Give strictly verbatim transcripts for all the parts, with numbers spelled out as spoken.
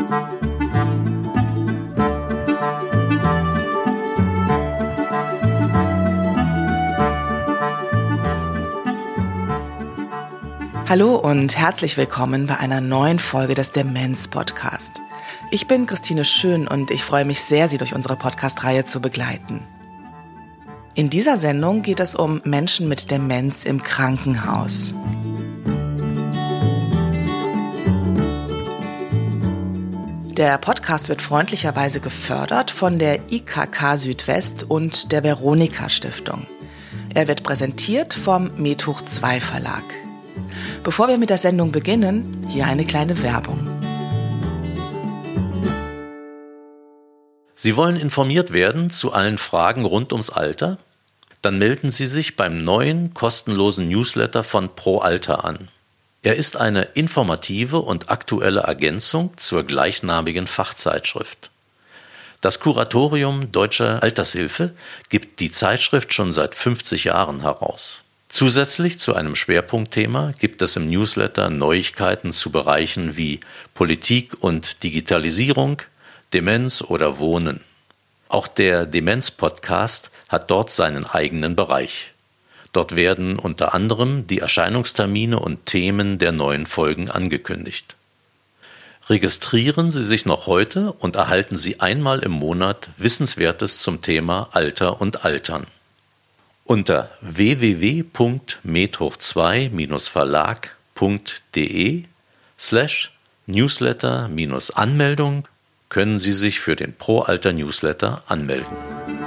Hallo und herzlich willkommen bei einer neuen Folge des Demenz-Podcast. Ich bin Christine Schön und ich freue mich sehr, Sie durch unsere Podcast-Reihe zu begleiten. In dieser Sendung geht es um Menschen mit Demenz im Krankenhaus. Der Podcast wird freundlicherweise gefördert von der I K K Südwest und der Veronika Stiftung. Er wird präsentiert vom Medhoch zwei Verlag. Bevor wir mit der Sendung beginnen, hier eine kleine Werbung. Sie wollen informiert werden zu allen Fragen rund ums Alter? Dann melden Sie sich beim neuen kostenlosen Newsletter von Pro Alter an. Er ist eine informative und aktuelle Ergänzung zur gleichnamigen Fachzeitschrift. Das Kuratorium Deutscher Altershilfe gibt die Zeitschrift schon seit fünfzig Jahren heraus. Zusätzlich zu einem Schwerpunktthema gibt es im Newsletter Neuigkeiten zu Bereichen wie Politik und Digitalisierung, Demenz oder Wohnen. Auch der Demenz-Podcast hat dort seinen eigenen Bereich. Dort werden unter anderem die Erscheinungstermine und Themen der neuen Folgen angekündigt. Registrieren Sie sich noch heute und erhalten Sie einmal im Monat Wissenswertes zum Thema Alter und Altern. Unter w w w punkt medhoch zwei verlag punkt de slash newsletter Anmeldung können Sie sich für den Pro Alter Newsletter anmelden.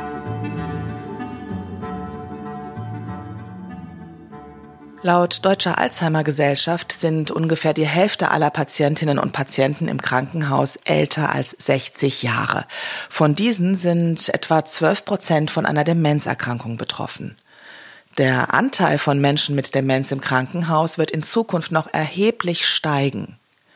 Laut Deutscher Alzheimer-Gesellschaft sind ungefähr die Hälfte aller Patientinnen und Patienten im Krankenhaus älter als sechzig Jahre. Von diesen sind etwa zwölf Prozent von einer Demenzerkrankung betroffen. Der Anteil von Menschen mit Demenz im Krankenhaus wird in Zukunft noch erheblich steigen.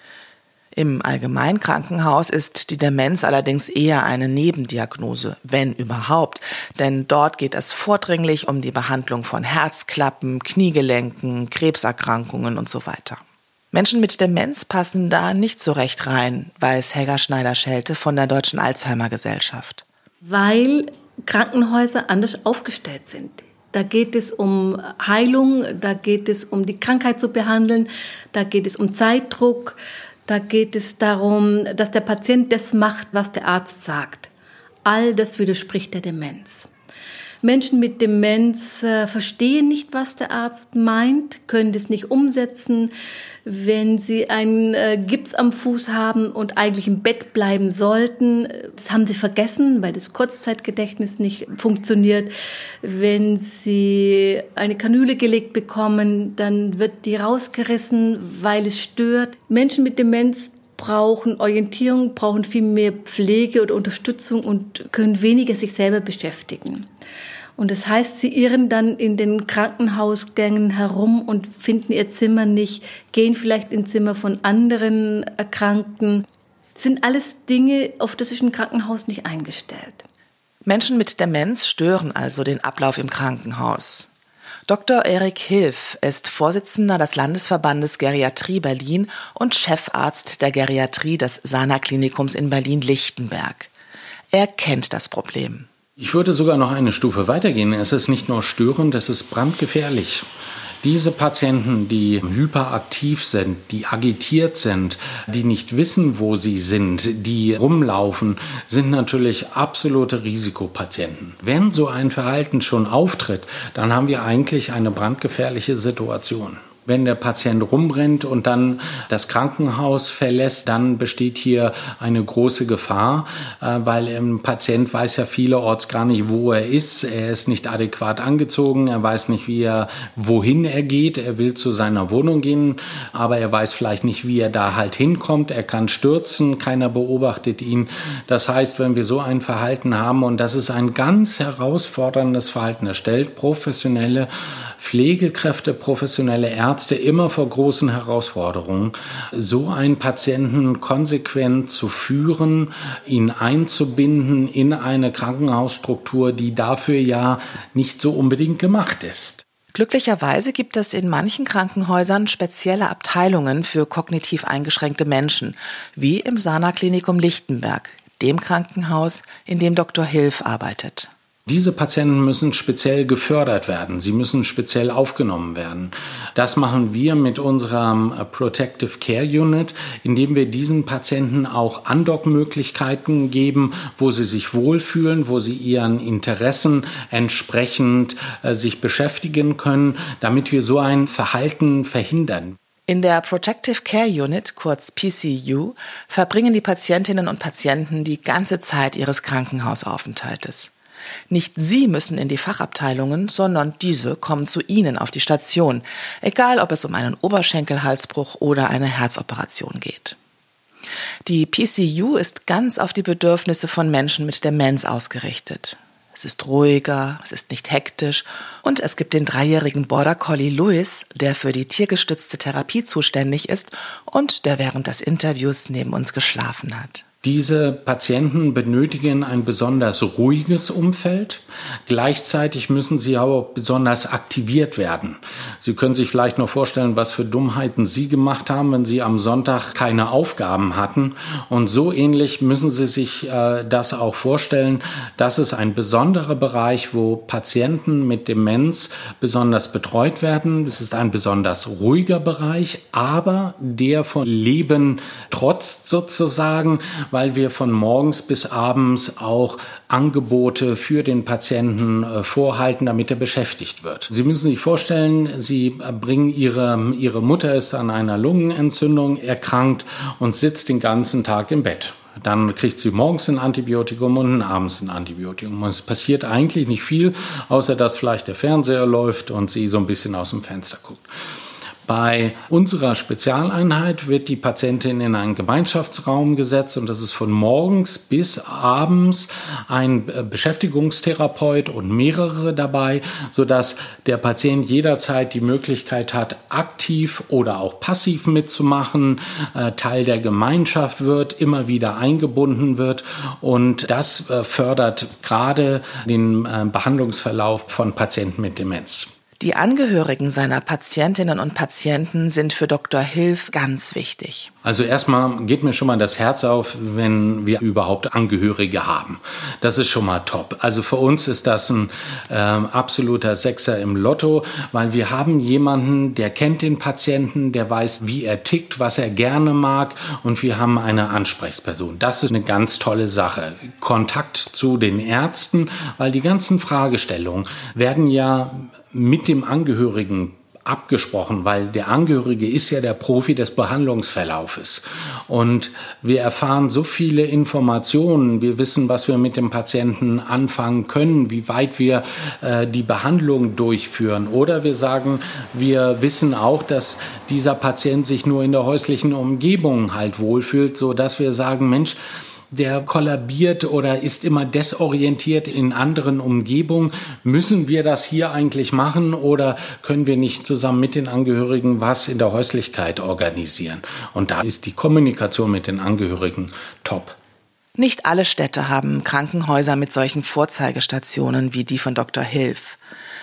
Im Allgemeinkrankenhaus ist die Demenz allerdings eher eine Nebendiagnose, wenn überhaupt, denn dort geht es vordringlich um die Behandlung von Herzklappen, Kniegelenken, Krebserkrankungen und so weiter. Menschen mit Demenz passen da nicht so recht rein, weiß Helga Schneider-Schelte von der Deutschen Alzheimer-Gesellschaft. Weil Krankenhäuser anders aufgestellt sind. Da geht es um Heilung, da geht es um die Krankheit zu behandeln, da geht es um Zeitdruck. Da geht es darum, dass der Patient das macht, was der Arzt sagt. All das widerspricht der Demenz. Menschen mit Demenz äh, verstehen nicht, was der Arzt meint, können das nicht umsetzen. Wenn sie einen äh, Gips am Fuß haben und eigentlich im Bett bleiben sollten, das haben sie vergessen, weil das Kurzzeitgedächtnis nicht funktioniert. Wenn sie eine Kanüle gelegt bekommen, dann wird die rausgerissen, weil es stört. Menschen mit Demenz brauchen Orientierung, brauchen viel mehr Pflege oder Unterstützung und können weniger sich selber beschäftigen. Und das heißt, sie irren dann in den Krankenhausgängen herum und finden ihr Zimmer nicht, gehen vielleicht ins Zimmer von anderen Erkrankten. Das sind alles Dinge, auf das ist ein Krankenhaus nicht eingestellt. Menschen mit Demenz stören also den Ablauf im Krankenhaus. Doktor Erik Hilf ist Vorsitzender des Landesverbandes Geriatrie Berlin und Chefarzt der Geriatrie des Sana-Klinikums in Berlin-Lichtenberg. Er kennt das Problem. Ich würde sogar noch eine Stufe weitergehen. Es ist nicht nur störend, es ist brandgefährlich. Diese Patienten, die hyperaktiv sind, die agitiert sind, die nicht wissen, wo sie sind, die rumlaufen, sind natürlich absolute Risikopatienten. Wenn so ein Verhalten schon auftritt, dann haben wir eigentlich eine brandgefährliche Situation. Wenn der Patient rumrennt und dann das Krankenhaus verlässt, dann besteht hier eine große Gefahr, weil ein Patient weiß ja vielerorts gar nicht, wo er ist. Er ist nicht adäquat angezogen, er weiß nicht, wie er, wohin er geht. Er will zu seiner Wohnung gehen, aber er weiß vielleicht nicht, wie er da halt hinkommt. Er kann stürzen, keiner beobachtet ihn. Das heißt, wenn wir so ein Verhalten haben, und das ist ein ganz herausforderndes Verhalten, das stellt professionelle Pflegekräfte, professionelle Ärzte immer vor großen Herausforderungen, so einen Patienten konsequent zu führen, ihn einzubinden in eine Krankenhausstruktur, die dafür ja nicht so unbedingt gemacht ist. Glücklicherweise gibt es in manchen Krankenhäusern spezielle Abteilungen für kognitiv eingeschränkte Menschen, wie im Sana-Klinikum Lichtenberg, dem Krankenhaus, in dem Doktor Hilf arbeitet. Diese Patienten müssen speziell gefördert werden, sie müssen speziell aufgenommen werden. Das machen wir mit unserem Protective Care Unit, indem wir diesen Patienten auch Andockmöglichkeiten geben, wo sie sich wohlfühlen, wo sie ihren Interessen entsprechend äh, sich beschäftigen können, damit wir so ein Verhalten verhindern. In der Protective Care Unit, kurz P C U, verbringen die Patientinnen und Patienten die ganze Zeit ihres Krankenhausaufenthaltes. Nicht sie müssen in die Fachabteilungen, sondern diese kommen zu ihnen auf die Station, egal ob es um einen Oberschenkelhalsbruch oder eine Herzoperation geht. Die P C U ist ganz auf die Bedürfnisse von Menschen mit Demenz ausgerichtet. Es ist ruhiger, es ist nicht hektisch und es gibt den dreijährigen Border Collie Louis, der für die tiergestützte Therapie zuständig ist und der während des Interviews neben uns geschlafen hat. Diese Patienten benötigen ein besonders ruhiges Umfeld. Gleichzeitig müssen sie aber auch besonders aktiviert werden. Sie können sich vielleicht noch vorstellen, was für Dummheiten Sie gemacht haben, wenn Sie am Sonntag keine Aufgaben hatten. Und so ähnlich müssen Sie sich äh, das auch vorstellen. Das ist ein besonderer Bereich, wo Patienten mit Demenz besonders betreut werden. Es ist ein besonders ruhiger Bereich, aber der von Leben trotzt sozusagen, weil wir von morgens bis abends auch Angebote für den Patienten äh, vorhalten, damit er beschäftigt wird. Sie müssen sich vorstellen, Sie bringen ihre, ihre Mutter ist an einer Lungenentzündung erkrankt und sitzt den ganzen Tag im Bett. Dann kriegt sie morgens ein Antibiotikum und abends ein Antibiotikum. Und es passiert eigentlich nicht viel, außer dass vielleicht der Fernseher läuft und sie so ein bisschen aus dem Fenster guckt. Bei unserer Spezialeinheit wird die Patientin in einen Gemeinschaftsraum gesetzt und das ist von morgens bis abends ein Beschäftigungstherapeut und mehrere dabei, sodass der Patient jederzeit die Möglichkeit hat, aktiv oder auch passiv mitzumachen, äh, Teil der Gemeinschaft wird, immer wieder eingebunden wird und das äh, fördert gerade den äh, Behandlungsverlauf von Patienten mit Demenz. Die Angehörigen seiner Patientinnen und Patienten sind für Doktor Hilf ganz wichtig. Also erstmal geht mir schon mal das Herz auf, wenn wir überhaupt Angehörige haben. Das ist schon mal top. Also für uns ist das ein äh, absoluter Sechser im Lotto, weil wir haben jemanden, der kennt den Patienten, der weiß, wie er tickt, was er gerne mag und wir haben eine Ansprechperson. Das ist eine ganz tolle Sache. Kontakt zu den Ärzten, weil die ganzen Fragestellungen werden ja mit dem Angehörigen abgesprochen, weil der Angehörige ist ja der Profi des Behandlungsverlaufes. Und wir erfahren so viele Informationen, wir wissen, was wir mit dem Patienten anfangen können, wie weit wir äh, die Behandlung durchführen. Oder wir sagen, wir wissen auch, dass dieser Patient sich nur in der häuslichen Umgebung halt wohlfühlt, so dass wir sagen, Mensch, der kollabiert oder ist immer desorientiert in anderen Umgebungen. Müssen wir das hier eigentlich machen oder können wir nicht zusammen mit den Angehörigen was in der Häuslichkeit organisieren? Und da ist die Kommunikation mit den Angehörigen top. Nicht alle Städte haben Krankenhäuser mit solchen Vorzeigestationen wie die von Doktor Hilf.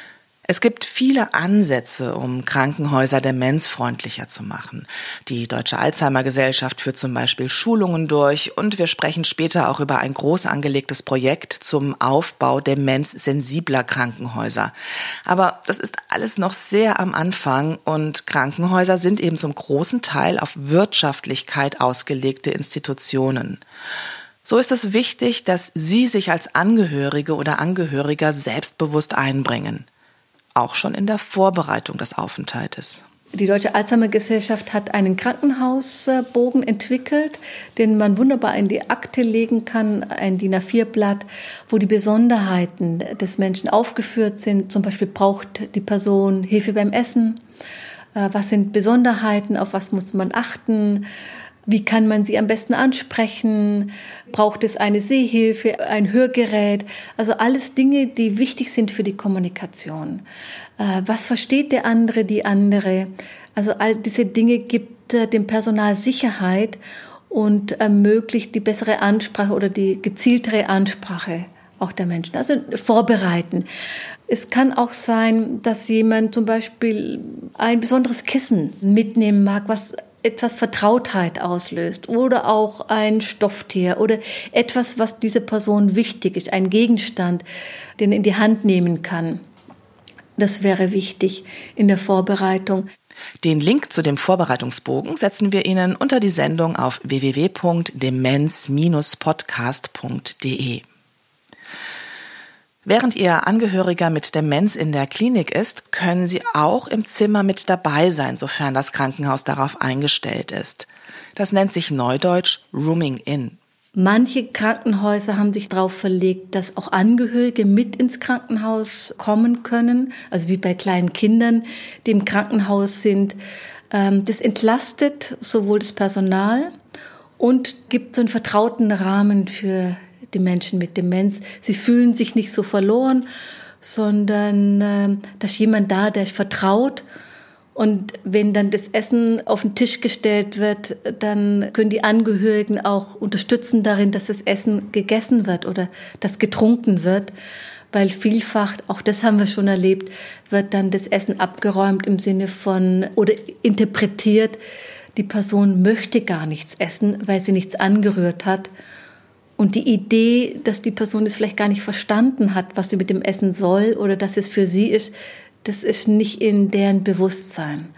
Es gibt viele Ansätze, um Krankenhäuser demenzfreundlicher zu machen. Die Deutsche Alzheimer Gesellschaft führt zum Beispiel Schulungen durch und wir sprechen später auch über ein groß angelegtes Projekt zum Aufbau demenzsensibler Krankenhäuser. Aber das ist alles noch sehr am Anfang und Krankenhäuser sind eben zum großen Teil auf Wirtschaftlichkeit ausgelegte Institutionen. So ist es wichtig, dass Sie sich als Angehörige oder Angehöriger selbstbewusst einbringen. Auch schon in der Vorbereitung des Aufenthaltes. Die Deutsche Alzheimer Gesellschaft hat einen Krankenhausbogen entwickelt, den man wunderbar in die Akte legen kann, ein D I N A vier Blatt, wo die Besonderheiten des Menschen aufgeführt sind. Zum Beispiel braucht die Person Hilfe beim Essen. Was sind Besonderheiten, auf was muss man achten? Wie kann man sie am besten ansprechen? Braucht es eine Sehhilfe, ein Hörgerät? Also alles Dinge, die wichtig sind für die Kommunikation. Was versteht der andere, die andere? Also all diese Dinge gibt dem Personal Sicherheit und ermöglicht die bessere Ansprache oder die gezieltere Ansprache auch der Menschen, also vorbereiten. Es kann auch sein, dass jemand zum Beispiel ein besonderes Kissen mitnehmen mag, was etwas Vertrautheit auslöst, oder auch ein Stofftier oder etwas, was dieser Person wichtig ist, ein Gegenstand, den er in die Hand nehmen kann. Das wäre wichtig in der Vorbereitung. Den Link zu dem Vorbereitungsbogen setzen wir Ihnen unter die Sendung auf w w w punkt demenz Bindestrich podcast punkt d e. Während Ihr Angehöriger mit Demenz in der Klinik ist, können Sie auch im Zimmer mit dabei sein, sofern das Krankenhaus darauf eingestellt ist. Das nennt sich neudeutsch Rooming In. Manche Krankenhäuser haben sich darauf verlegt, dass auch Angehörige mit ins Krankenhaus kommen können, also wie bei kleinen Kindern, die im Krankenhaus sind. Das entlastet sowohl das Personal und gibt so einen vertrauten Rahmen für die Menschen mit Demenz. Sie fühlen sich nicht so verloren, sondern äh, da ist jemand da, der vertraut. Und wenn dann das Essen auf den Tisch gestellt wird, dann können die Angehörigen auch unterstützen darin, dass das Essen gegessen wird oder dass getrunken wird. Weil vielfach, auch das haben wir schon erlebt, wird dann das Essen abgeräumt im Sinne von oder interpretiert, die Person möchte gar nichts essen, weil sie nichts angerührt hat. Und die Idee, dass die Person es vielleicht gar nicht verstanden hat, was sie mit dem Essen soll oder dass es für sie ist, das ist nicht in deren Bewusstsein.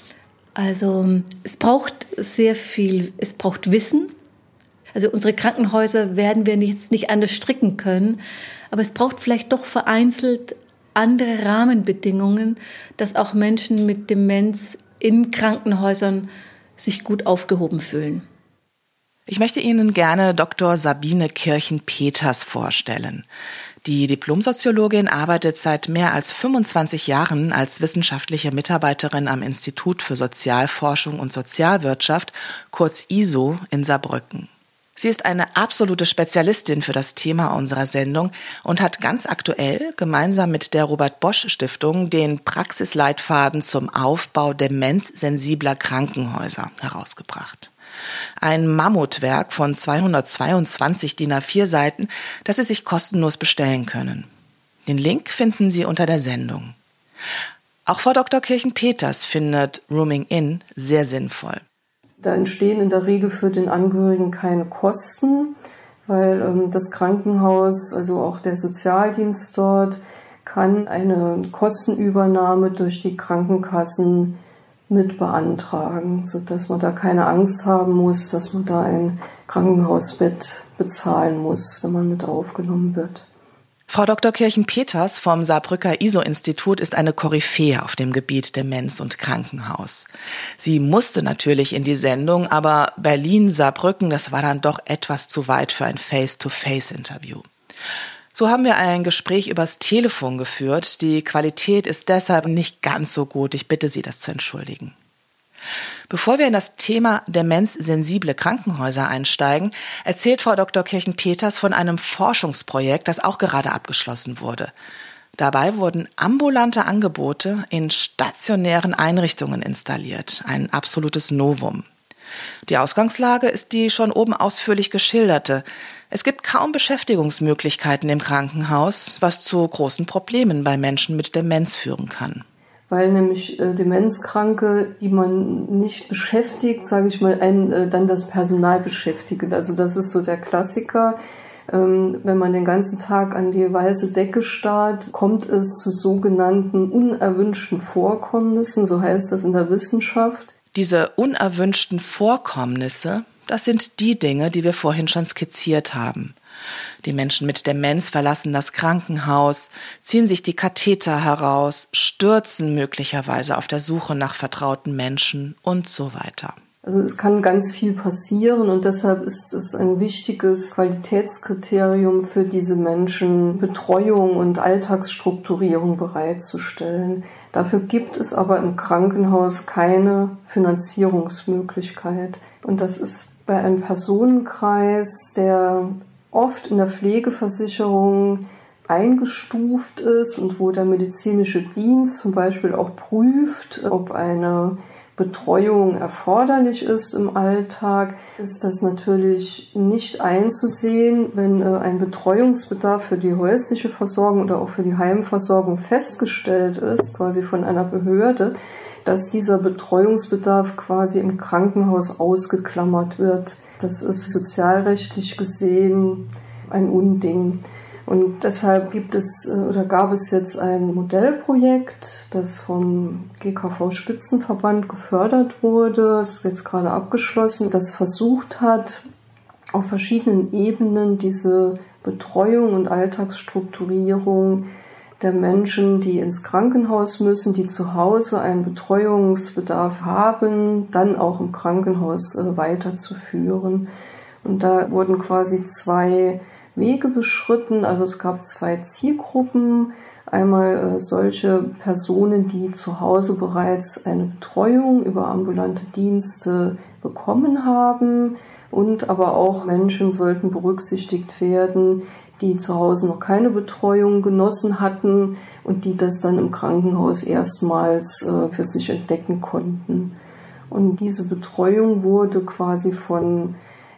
Also es braucht sehr viel, es braucht Wissen. Also unsere Krankenhäuser werden wir jetzt nicht anders stricken können, aber es braucht vielleicht doch vereinzelt andere Rahmenbedingungen, dass auch Menschen mit Demenz in Krankenhäusern sich gut aufgehoben fühlen. Ich möchte Ihnen gerne Doktor Sabine Kirchen-Peters vorstellen. Die Diplomsoziologin arbeitet seit mehr als fünfundzwanzig Jahren als wissenschaftliche Mitarbeiterin am Institut für Sozialforschung und Sozialwirtschaft, kurz I S O, in Saarbrücken. Sie ist eine absolute Spezialistin für das Thema unserer Sendung und hat ganz aktuell gemeinsam mit der Robert-Bosch-Stiftung den Praxisleitfaden zum Aufbau demenzsensibler Krankenhäuser herausgebracht. Ein Mammutwerk von zweihundertzweiundzwanzig D I N A vier Seiten, das Sie sich kostenlos bestellen können. Den Link finden Sie unter der Sendung. Auch Frau Doktor Kirchen-Peters findet Rooming In sehr sinnvoll. Da entstehen in der Regel für den Angehörigen keine Kosten, weil ähm, das Krankenhaus, also auch der Sozialdienst dort, kann eine Kostenübernahme durch die Krankenkassen mit beantragen, sodass man da keine Angst haben muss, dass man da ein Krankenhausbett bezahlen muss, wenn man mit aufgenommen wird. Frau Doktor Kirchen-Peters vom Saarbrücker I S O-Institut ist eine Koryphäe auf dem Gebiet Demenz und Krankenhaus. Sie musste natürlich in die Sendung, aber Berlin-Saarbrücken, das war dann doch etwas zu weit für ein Face-to-Face-Interview. So haben wir ein Gespräch übers Telefon geführt. Die Qualität ist deshalb nicht ganz so gut. Ich bitte Sie, das zu entschuldigen. Bevor wir in das Thema demenzsensible Krankenhäuser einsteigen, erzählt Frau Doktor Kirchen-Peters von einem Forschungsprojekt, das auch gerade abgeschlossen wurde. Dabei wurden ambulante Angebote in stationären Einrichtungen installiert. Ein absolutes Novum. Die Ausgangslage ist die schon oben ausführlich geschilderte. Es gibt kaum Beschäftigungsmöglichkeiten im Krankenhaus, was zu großen Problemen bei Menschen mit Demenz führen kann. Weil nämlich äh, Demenzkranke, die man nicht beschäftigt, sage ich mal, ein, äh, dann das Personal beschäftigen. Also das ist so der Klassiker. Ähm, wenn man den ganzen Tag an die weiße Decke starrt, kommt es zu sogenannten unerwünschten Vorkommnissen, so heißt das in der Wissenschaft. Diese unerwünschten Vorkommnisse, das sind die Dinge, die wir vorhin schon skizziert haben. Die Menschen mit Demenz verlassen das Krankenhaus, ziehen sich die Katheter heraus, stürzen möglicherweise auf der Suche nach vertrauten Menschen und so weiter. Also es kann ganz viel passieren und deshalb ist es ein wichtiges Qualitätskriterium für diese Menschen, Betreuung und Alltagsstrukturierung bereitzustellen. Dafür gibt es aber im Krankenhaus keine Finanzierungsmöglichkeit. Und das ist bei einem Personenkreis, der oft in der Pflegeversicherung eingestuft ist und wo der medizinische Dienst zum Beispiel auch prüft, ob eine Betreuung erforderlich ist im Alltag, ist das natürlich nicht einzusehen, wenn ein Betreuungsbedarf für die häusliche Versorgung oder auch für die Heimversorgung festgestellt ist, quasi von einer Behörde, dass dieser Betreuungsbedarf quasi im Krankenhaus ausgeklammert wird. Das ist sozialrechtlich gesehen ein Unding. Und deshalb gibt es oder gab es jetzt ein Modellprojekt, das vom G K V-Spitzenverband gefördert wurde, es ist jetzt gerade abgeschlossen, das versucht hat, auf verschiedenen Ebenen diese Betreuung und Alltagsstrukturierung der Menschen, die ins Krankenhaus müssen, die zu Hause einen Betreuungsbedarf haben, dann auch im Krankenhaus weiterzuführen. Und da wurden quasi zwei Wege beschritten. Also es gab zwei Zielgruppen. Einmal äh, solche Personen, die zu Hause bereits eine Betreuung über ambulante Dienste bekommen haben. Und aber auch Menschen sollten berücksichtigt werden, die zu Hause noch keine Betreuung genossen hatten und die das dann im Krankenhaus erstmals äh, für sich entdecken konnten. Und diese Betreuung wurde quasi von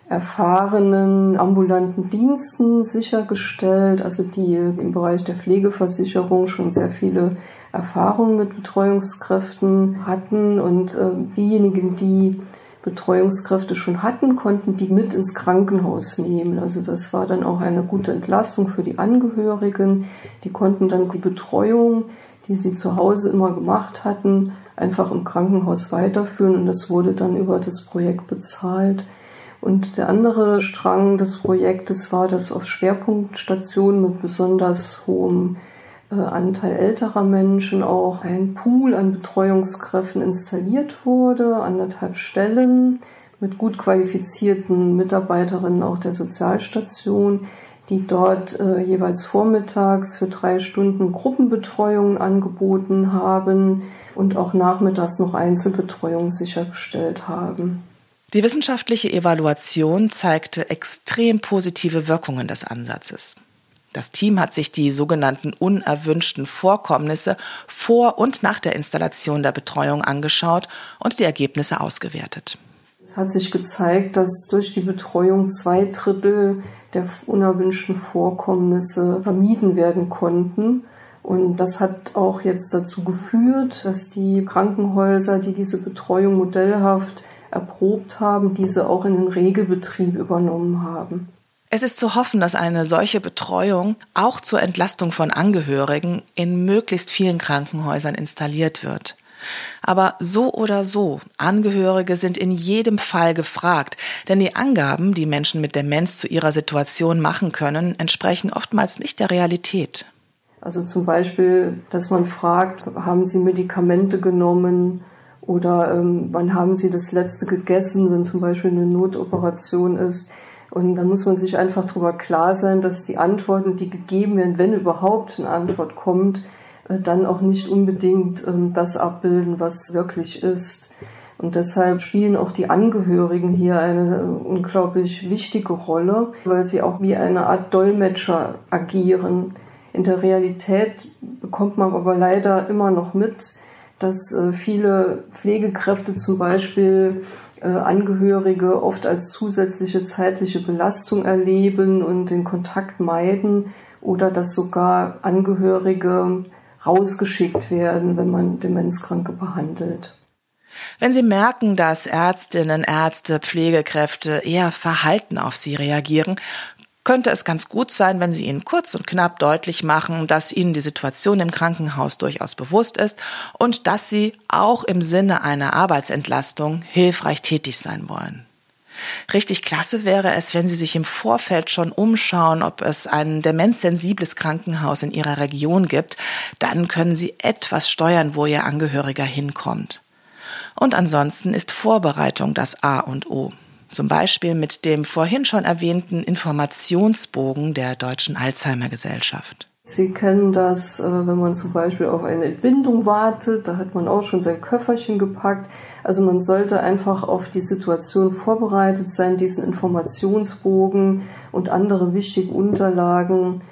erfahrenen ambulanten Diensten sichergestellt, also die im Bereich der Pflegeversicherung schon sehr viele Erfahrungen mit Betreuungskräften hatten und äh, diejenigen, die Betreuungskräfte schon hatten, konnten die mit ins Krankenhaus nehmen. Also das war dann auch eine gute Entlastung für die Angehörigen. Die konnten dann die Betreuung, die sie zu Hause immer gemacht hatten, einfach im Krankenhaus weiterführen und das wurde dann über das Projekt bezahlt. Und der andere Strang des Projektes war, dass auf Schwerpunktstationen mit besonders hohem äh, Anteil älterer Menschen auch ein Pool an Betreuungskräften installiert wurde, anderthalb Stellen mit gut qualifizierten Mitarbeiterinnen auch der Sozialstation, die dort äh, jeweils vormittags für drei Stunden Gruppenbetreuung angeboten haben und auch nachmittags noch Einzelbetreuung sichergestellt haben. Die wissenschaftliche Evaluation zeigte extrem positive Wirkungen des Ansatzes. Das Team hat sich die sogenannten unerwünschten Vorkommnisse vor und nach der Installation der Betreuung angeschaut und die Ergebnisse ausgewertet. Es hat sich gezeigt, dass durch die Betreuung zwei Drittel der unerwünschten Vorkommnisse vermieden werden konnten. Und das hat auch jetzt dazu geführt, dass die Krankenhäuser, die diese Betreuung modellhaft erprobt haben, diese auch in den Regelbetrieb übernommen haben. Es ist zu hoffen, dass eine solche Betreuung auch zur Entlastung von Angehörigen in möglichst vielen Krankenhäusern installiert wird. Aber so oder so, Angehörige sind in jedem Fall gefragt, denn die Angaben, die Menschen mit Demenz zu ihrer Situation machen können, entsprechen oftmals nicht der Realität. Also zum Beispiel, dass man fragt, haben Sie Medikamente genommen? Oder ähm, wann haben Sie das letzte gegessen, wenn zum Beispiel eine Notoperation ist. Und dann muss man sich einfach darüber klar sein, dass die Antworten, die gegeben werden, wenn überhaupt eine Antwort kommt, äh, dann auch nicht unbedingt ähm, das abbilden, was wirklich ist. Und deshalb spielen auch die Angehörigen hier eine äh, unglaublich wichtige Rolle, weil sie auch wie eine Art Dolmetscher agieren. In der Realität bekommt man aber leider immer noch mit, dass äh, viele Pflegekräfte zum Beispiel äh, Angehörige oft als zusätzliche zeitliche Belastung erleben und den Kontakt meiden oder dass sogar Angehörige rausgeschickt werden, wenn man Demenzkranke behandelt. Wenn Sie merken, dass Ärztinnen, Ärzte, Pflegekräfte eher verhalten auf Sie reagieren, könnte es ganz gut sein, wenn Sie ihnen kurz und knapp deutlich machen, dass Ihnen die Situation im Krankenhaus durchaus bewusst ist und dass Sie auch im Sinne einer Arbeitsentlastung hilfreich tätig sein wollen. Richtig klasse wäre es, wenn Sie sich im Vorfeld schon umschauen, ob es ein demenzsensibles Krankenhaus in Ihrer Region gibt. Dann können Sie etwas steuern, wo Ihr Angehöriger hinkommt. Und ansonsten ist Vorbereitung das A und O. Zum Beispiel mit dem vorhin schon erwähnten Informationsbogen der Deutschen Alzheimer-Gesellschaft. Sie kennen das, wenn man zum Beispiel auf eine Entbindung wartet, da hat man auch schon sein Köfferchen gepackt. Also man sollte einfach auf die Situation vorbereitet sein, diesen Informationsbogen und andere wichtige Unterlagen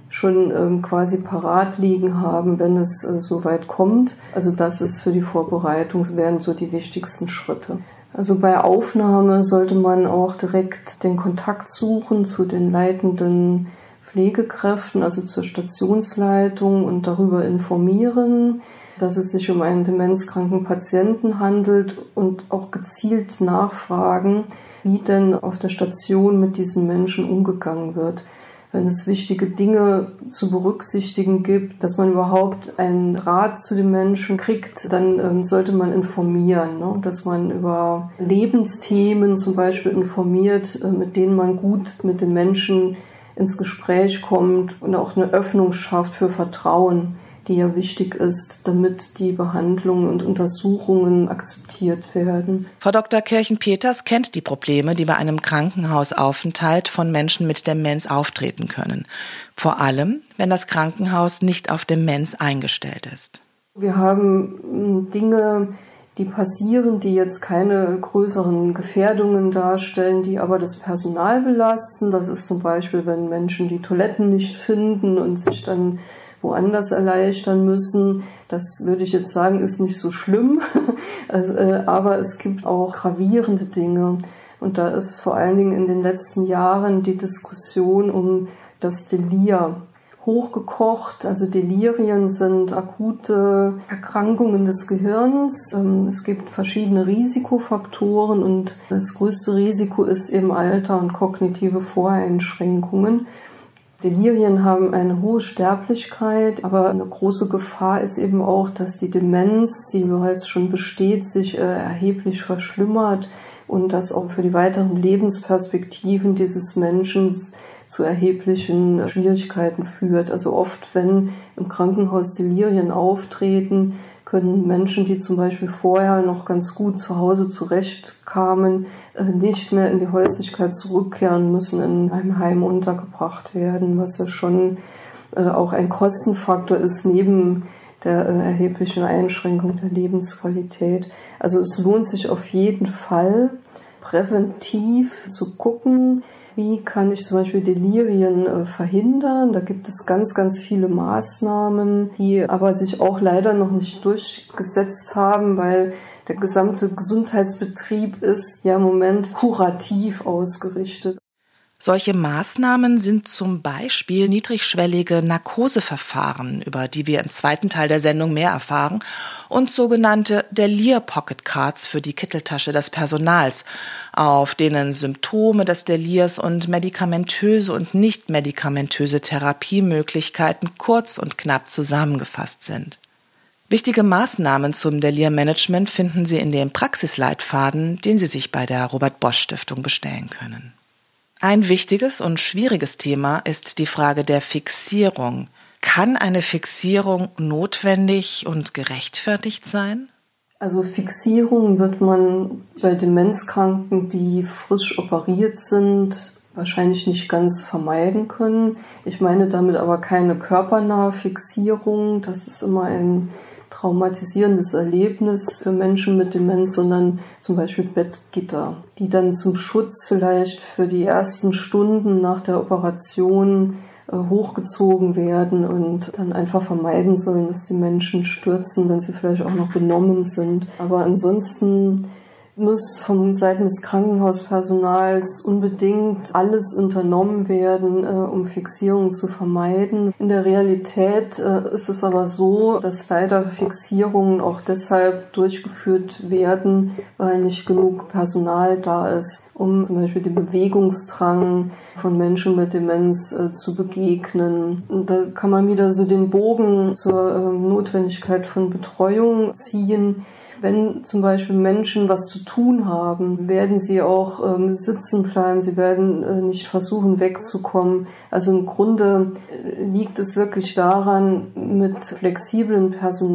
schon ähm, quasi parat liegen haben, wenn es äh, so weit kommt. Also das ist für die Vorbereitung, wären so die wichtigsten Schritte. Also bei Aufnahme sollte man auch direkt den Kontakt suchen zu den leitenden Pflegekräften, also zur Stationsleitung, und darüber informieren, dass es sich um einen demenzkranken Patienten handelt, und auch gezielt nachfragen, wie denn auf der Station mit diesen Menschen umgegangen wird. Wenn es wichtige Dinge zu berücksichtigen gibt, dass man überhaupt einen Rat zu den Menschen kriegt, dann ähm, sollte man informieren, ne? Dass man über Lebensthemen zum Beispiel informiert, äh, mit denen man gut mit den Menschen ins Gespräch kommt und auch eine Öffnung schafft für Vertrauen, die ja wichtig ist, damit die Behandlungen und Untersuchungen akzeptiert werden. Frau Doktor Kirchen-Peters kennt die Probleme, die bei einem Krankenhausaufenthalt von Menschen mit Demenz auftreten können. Vor allem, wenn das Krankenhaus nicht auf Demenz eingestellt ist. Wir haben Dinge, die passieren, die jetzt keine größeren Gefährdungen darstellen, die aber das Personal belasten. Das ist zum Beispiel, wenn Menschen die Toiletten nicht finden und sich dann woanders erleichtern müssen. Das würde ich jetzt sagen, ist nicht so schlimm. Also, äh, aber es gibt auch gravierende Dinge. Und da ist vor allen Dingen in den letzten Jahren die Diskussion um das Delir hochgekocht. Also Delirien sind akute Erkrankungen des Gehirns. Ähm, es gibt verschiedene Risikofaktoren, und das größte Risiko ist eben Alter und kognitive Voreinschränkungen. Delirien haben eine hohe Sterblichkeit, aber eine große Gefahr ist eben auch, dass die Demenz, die bereits schon besteht, sich äh, erheblich verschlimmert und das auch für die weiteren Lebensperspektiven dieses Menschen zu erheblichen Schwierigkeiten führt. Also oft, wenn im Krankenhaus Delirien auftreten, können Menschen, die zum Beispiel vorher noch ganz gut zu Hause zurechtkamen, nicht mehr in die Häuslichkeit zurückkehren müssen, in einem Heim untergebracht werden, was ja schon auch ein Kostenfaktor ist neben der erheblichen Einschränkung der Lebensqualität. Also es lohnt sich auf jeden Fall, präventiv zu gucken, wie kann ich zum Beispiel Delirien äh, verhindern. Da gibt es ganz, ganz viele Maßnahmen, die aber sich auch leider noch nicht durchgesetzt haben, weil der gesamte Gesundheitsbetrieb ist ja im Moment kurativ ausgerichtet. Solche Maßnahmen sind zum Beispiel niedrigschwellige Narkoseverfahren, über die wir im zweiten Teil der Sendung mehr erfahren, und sogenannte Delir-Pocket-Cards für die Kitteltasche des Personals, auf denen Symptome des Delirs und medikamentöse und nicht medikamentöse Therapiemöglichkeiten kurz und knapp zusammengefasst sind. Wichtige Maßnahmen zum Delir-Management finden Sie in dem Praxisleitfaden, den Sie sich bei der Robert-Bosch-Stiftung bestellen können. Ein wichtiges und schwieriges Thema ist die Frage der Fixierung. Kann eine Fixierung notwendig und gerechtfertigt sein? Also Fixierung wird man bei Demenzkranken, die frisch operiert sind, wahrscheinlich nicht ganz vermeiden können. Ich meine damit aber keine körpernahe Fixierung. Das ist immer ein traumatisierendes Erlebnis für Menschen mit Demenz, sondern zum Beispiel Bettgitter, die dann zum Schutz vielleicht für die ersten Stunden nach der Operation äh, hochgezogen werden und dann einfach vermeiden sollen, dass die Menschen stürzen, wenn sie vielleicht auch noch benommen sind. Aber ansonsten muss von Seiten des Krankenhauspersonals unbedingt alles unternommen werden, äh, um Fixierungen zu vermeiden. In der Realität äh, ist es aber so, dass leider Fixierungen auch deshalb durchgeführt werden, weil nicht genug Personal da ist, um zum Beispiel den Bewegungsdrang von Menschen mit Demenz äh, zu begegnen. Und da kann man wieder so den Bogen zur äh, Notwendigkeit von Betreuung ziehen. Wenn zum Beispiel Menschen was zu tun haben, werden sie auch ähm, sitzen bleiben, sie werden äh, nicht versuchen wegzukommen. Also im Grunde liegt es wirklich daran, mit flexiblen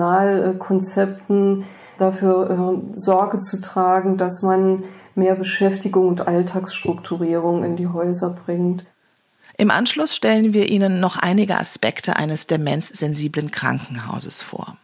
Personalkonzepten äh, dafür äh, Sorge zu tragen, dass man mehr Beschäftigung und Alltagsstrukturierung in die Häuser bringt. Im Anschluss stellen wir Ihnen noch einige Aspekte eines demenzsensiblen Krankenhauses vor.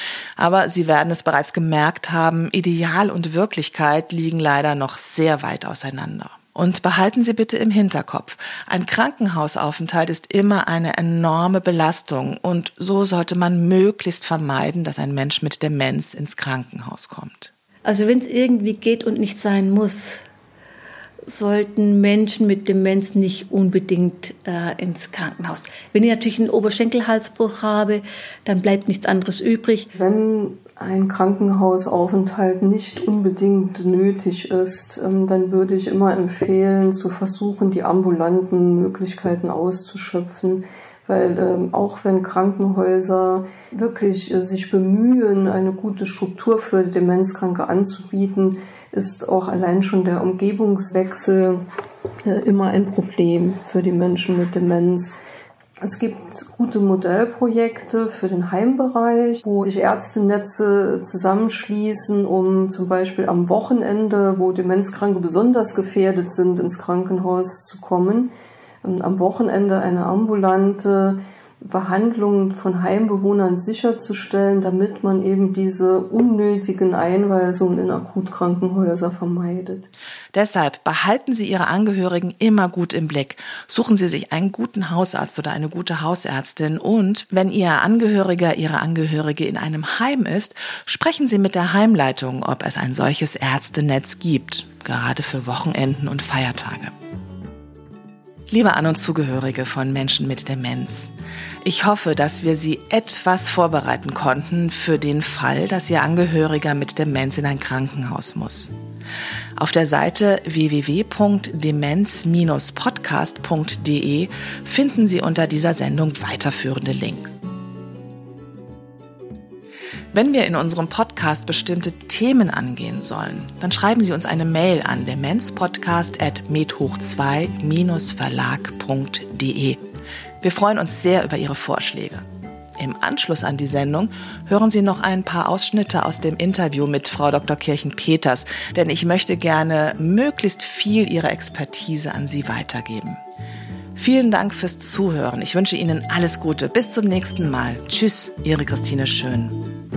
Aber Sie werden es bereits gemerkt haben, Ideal und Wirklichkeit liegen leider noch sehr weit auseinander. Und behalten Sie bitte im Hinterkopf, ein Krankenhausaufenthalt ist immer eine enorme Belastung und so sollte man möglichst vermeiden, dass ein Mensch mit Demenz ins Krankenhaus kommt. Also wenn es irgendwie geht und nicht sein muss, sollten Menschen mit Demenz nicht unbedingt äh, ins Krankenhaus. Wenn ich natürlich einen Oberschenkelhalsbruch habe, dann bleibt nichts anderes übrig. Wenn ein Krankenhausaufenthalt nicht unbedingt nötig ist, ähm, dann würde ich immer empfehlen, zu versuchen, die ambulanten Möglichkeiten auszuschöpfen. Weil ähm, auch wenn Krankenhäuser wirklich äh, sich bemühen, eine gute Struktur für Demenzkranke anzubieten, ist auch allein schon der Umgebungswechsel äh, immer ein Problem für die Menschen mit Demenz. Es gibt gute Modellprojekte für den Heimbereich, wo sich Ärztenetze zusammenschließen, um zum Beispiel am Wochenende, wo Demenzkranke besonders gefährdet sind, ins Krankenhaus zu kommen, am Wochenende eine ambulante Behandlung von Heimbewohnern sicherzustellen, damit man eben diese unnötigen Einweisungen in Akutkrankenhäuser vermeidet. Deshalb behalten Sie Ihre Angehörigen immer gut im Blick. Suchen Sie sich einen guten Hausarzt oder eine gute Hausärztin und wenn Ihr Angehöriger, Ihre Angehörige in einem Heim ist, sprechen Sie mit der Heimleitung, ob es ein solches Ärztenetz gibt, gerade für Wochenenden und Feiertage. Liebe An- und Zugehörige von Menschen mit Demenz, ich hoffe, dass wir Sie etwas vorbereiten konnten für den Fall, dass Ihr Angehöriger mit Demenz in ein Krankenhaus muss. Auf der Seite w w w punkt demenz Bindestrich podcast punkt d e finden Sie unter dieser Sendung weiterführende Links. Wenn wir in unserem Podcast bestimmte Themen angehen sollen, dann schreiben Sie uns eine Mail an demenzpodcast at med hoch zwei verlag punkt d e. Wir freuen uns sehr über Ihre Vorschläge. Im Anschluss an die Sendung hören Sie noch ein paar Ausschnitte aus dem Interview mit Frau Doktor Kirchen-Peters, denn ich möchte gerne möglichst viel Ihrer Expertise an Sie weitergeben. Vielen Dank fürs Zuhören. Ich wünsche Ihnen alles Gute. Bis zum nächsten Mal. Tschüss, Ihre Christine Schön.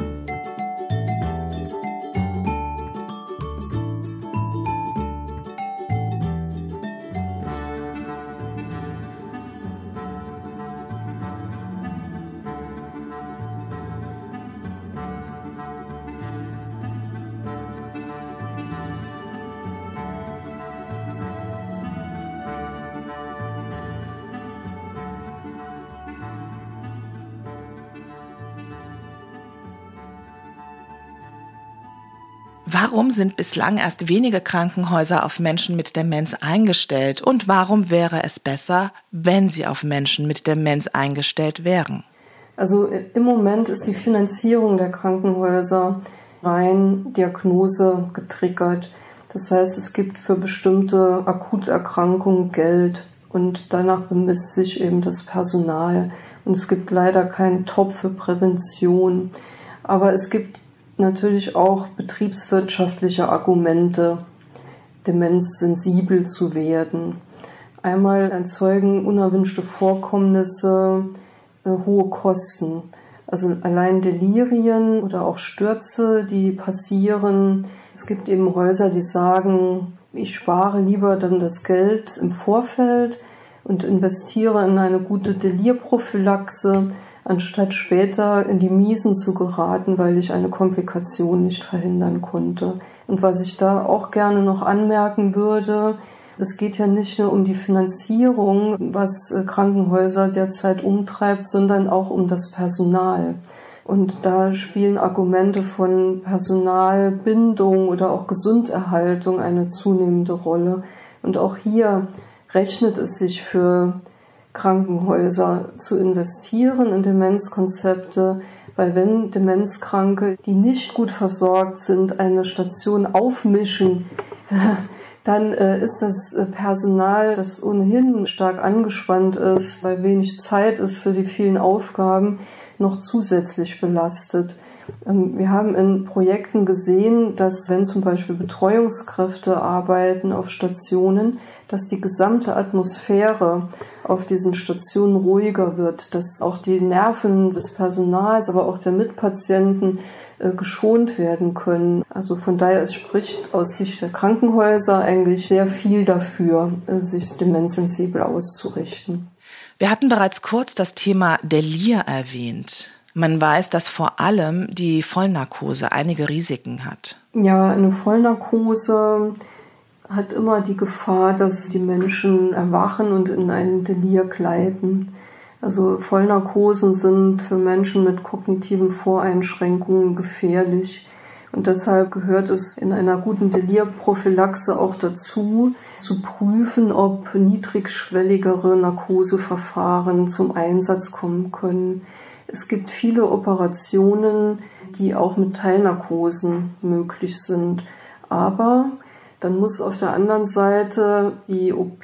Warum sind bislang erst wenige Krankenhäuser auf Menschen mit Demenz eingestellt? Und warum wäre es besser, wenn sie auf Menschen mit Demenz eingestellt wären? Also im Moment ist die Finanzierung der Krankenhäuser rein Diagnose getriggert. Das heißt, es gibt für bestimmte Akuterkrankungen Geld und danach bemisst sich eben das Personal. Und es gibt leider keinen Topf für Prävention. Aber es gibt natürlich auch betriebswirtschaftliche Argumente, demenzsensibel zu werden. Einmal erzeugen unerwünschte Vorkommnisse äh, hohe Kosten. Also allein Delirien oder auch Stürze, die passieren. Es gibt eben Häuser, die sagen, ich spare lieber dann das Geld im Vorfeld und investiere in eine gute Delirprophylaxe, anstatt später in die Miesen zu geraten, weil ich eine Komplikation nicht verhindern konnte. Und was ich da auch gerne noch anmerken würde, es geht ja nicht nur um die Finanzierung, was Krankenhäuser derzeit umtreibt, sondern auch um das Personal. Und da spielen Argumente von Personalbindung oder auch Gesunderhaltung eine zunehmende Rolle. Und auch hier rechnet es sich für Krankenhäuser zu investieren in Demenzkonzepte, weil wenn Demenzkranke, die nicht gut versorgt sind, eine Station aufmischen, dann äh, ist das Personal, das ohnehin stark angespannt ist, weil wenig Zeit ist für die vielen Aufgaben, noch zusätzlich belastet. Wir haben in Projekten gesehen, dass wenn zum Beispiel Betreuungskräfte arbeiten auf Stationen, dass die gesamte Atmosphäre auf diesen Stationen ruhiger wird, dass auch die Nerven des Personals, aber auch der Mitpatienten äh, geschont werden können. Also von daher, es spricht aus Sicht der Krankenhäuser eigentlich sehr viel dafür, äh, sich demenzsensibel auszurichten. Wir hatten bereits kurz das Thema Delir erwähnt. Man weiß, dass vor allem die Vollnarkose einige Risiken hat. Ja, eine Vollnarkose hat immer die Gefahr, dass die Menschen erwachen und in einen Delir gleiten. Also Vollnarkosen sind für Menschen mit kognitiven Voreinschränkungen gefährlich. Und deshalb gehört es in einer guten Delirprophylaxe auch dazu, zu prüfen, ob niedrigschwelligere Narkoseverfahren zum Einsatz kommen können. Es gibt viele Operationen, die auch mit Teilnarkosen möglich sind. Aber dann muss auf der anderen Seite die O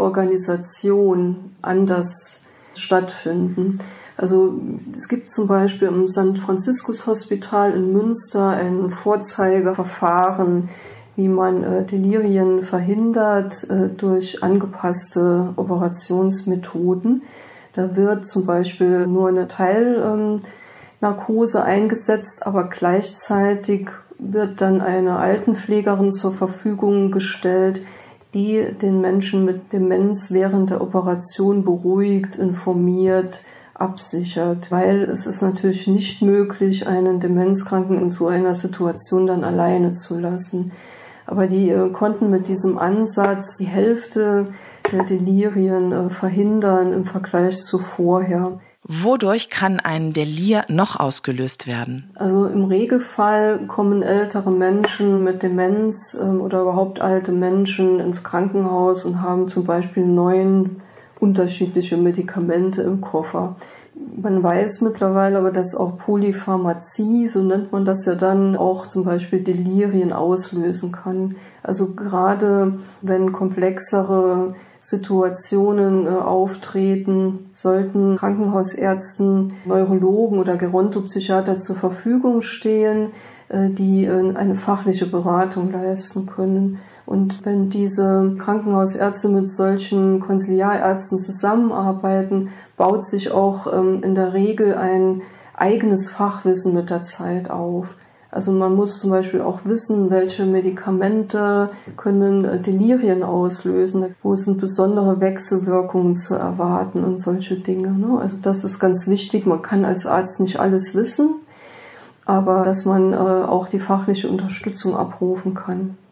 P-Organisation anders stattfinden. Also es gibt zum Beispiel im Sankt Franziskus Hospital in Münster ein Vorzeigeverfahren, wie man äh, Delirien verhindert äh, durch angepasste Operationsmethoden. Da wird zum Beispiel nur eine Teilnarkose ähm, eingesetzt, aber gleichzeitig wird dann eine Altenpflegerin zur Verfügung gestellt, die den Menschen mit Demenz während der Operation beruhigt, informiert, absichert, weil es ist natürlich nicht möglich, einen Demenzkranken in so einer Situation dann alleine zu lassen. Aber die äh, konnten mit diesem Ansatz die Hälfte der Delirien äh, verhindern im Vergleich zu vorher. Wodurch kann ein Delir noch ausgelöst werden? Also im Regelfall kommen ältere Menschen mit Demenz äh, oder überhaupt alte Menschen ins Krankenhaus und haben zum Beispiel neun unterschiedliche Medikamente im Koffer. Man weiß mittlerweile aber, dass auch Polypharmazie, so nennt man das ja dann, auch zum Beispiel Delirien auslösen kann. Also gerade wenn komplexere Situationen äh, auftreten, sollten Krankenhausärzten, Neurologen oder Gerontopsychiater zur Verfügung stehen, äh, die äh, eine fachliche Beratung leisten können. Und wenn diese Krankenhausärzte mit solchen Konsiliarärzten zusammenarbeiten, baut sich auch ähm, in der Regel ein eigenes Fachwissen mit der Zeit auf. Also man muss zum Beispiel auch wissen, welche Medikamente können äh, Delirien auslösen, wo sind besondere Wechselwirkungen zu erwarten und solche Dinge, ne? Also das ist ganz wichtig. Man kann als Arzt nicht alles wissen, aber dass man äh, auch die fachliche Unterstützung abrufen kann.